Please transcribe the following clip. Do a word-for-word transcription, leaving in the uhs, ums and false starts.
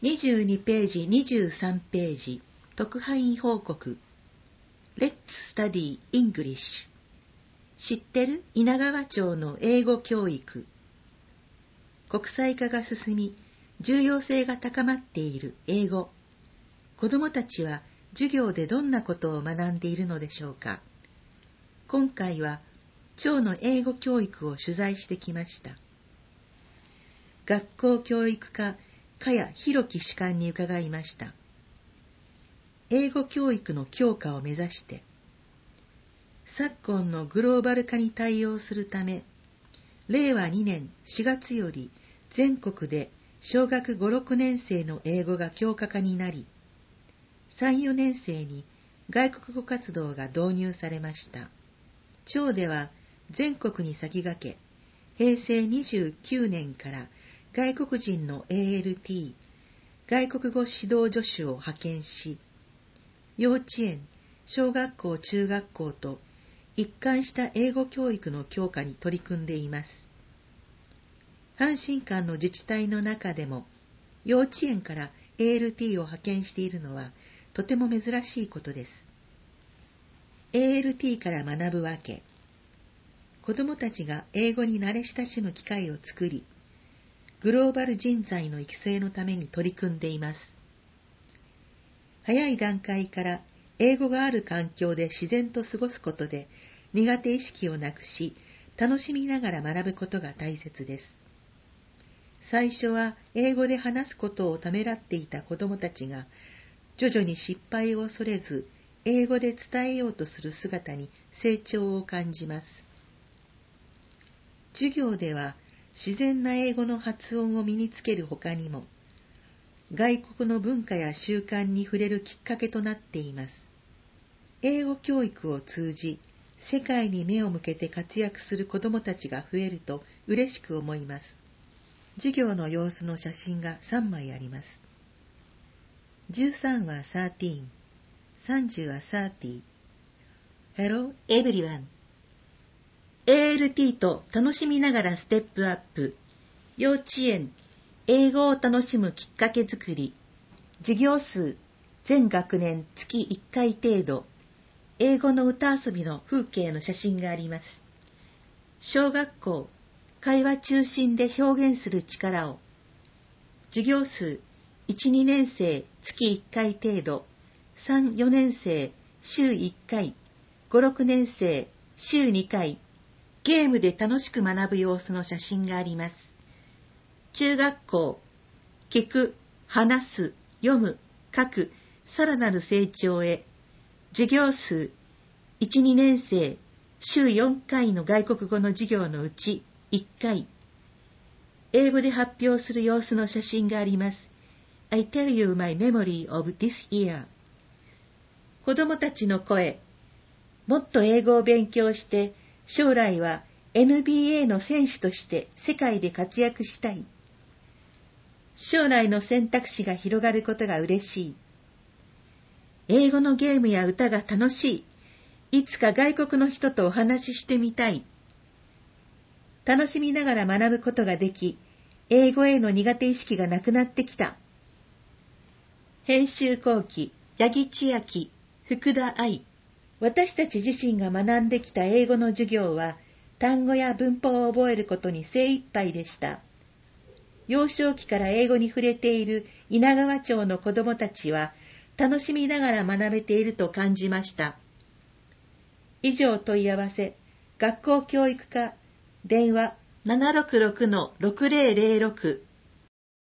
にじゅうにページ、にじゅうさんページ、特派員報告。Let's study English。知ってる？稲川町の英語教育。国際化が進み、重要性が高まっている英語。子どもたちは授業でどんなことを学んでいるのでしょうか。今回は町の英語教育を取材してきました。学校教育課茅弘樹主幹に伺いました。英語教育の強化を目指して、昨今のグローバル化に対応するため、れいわにねんしがつより全国で小学ご、ろくねん生の英語が強化化になり、さん、よねん生に外国語活動が導入されました。町では全国に先駆け、へいせいにじゅうきゅうねんから外国人の エーエルティー、外国語指導助手を派遣し、幼稚園、小学校、中学校と一貫した英語教育の強化に取り組んでいます。阪神間の自治体の中でも、幼稚園から エーエルティー を派遣しているのはとても珍しいことです。エーエルティー から学ぶわけ。子どもたちが英語に慣れ親しむ機会を作り、グローバル人材の育成のために取り組んでいます。早い段階から英語がある環境で自然と過ごすことで苦手意識をなくし、楽しみながら学ぶことが大切です。最初は英語で話すことをためらっていた子どもたちが、徐々に失敗を恐れず、英語で伝えようとする姿に成長を感じます。授業では自然な英語の発音を身につけるほかにも、外国の文化や習慣に触れるきっかけとなっています。英語教育を通じ、世界に目を向けて活躍する子どもたちが増えると嬉しく思います。授業の様子の写真がさんまいあります。じゅうさんはさんじゅう、さんじゅうはさんじゅう。Hello everyone。エーエルティー と楽しみながらステップアップ。幼稚園、英語を楽しむきっかけづくり。授業数、全学年月いっかい程度。英語の歌遊びの風景の写真があります。小学校、会話中心で表現する力を。授業数、いち、にねん生月いっかい程度。さん、よねん生週いっかい。ご、ろくねん生週にかい。ゲームで楽しく学ぶ様子の写真があります。中学校、聞く、話す、読む、書く、さらなる成長へ。授業数、いち、にねん生週よんかいの外国語の授業のうちいっかい。英語で発表する様子の写真があります。I tell you my memory of this year。子どもたちの声、もっと英語を勉強して、将来は エヌビーエー の選手として世界で活躍したい。将来の選択肢が広がることが嬉しい。英語のゲームや歌が楽しい。いつか外国の人とお話ししてみたい。楽しみながら学ぶことができ、英語への苦手意識がなくなってきた。編集後期、八木千秋、福田愛。私たち自身が学んできた英語の授業は、単語や文法を覚えることに精一杯でした。幼少期から英語に触れている稲川町の子どもたちは、楽しみながら学べていると感じました。以上問い合わせ、学校教育課、電話 ななろくろくのろくぜろぜろろく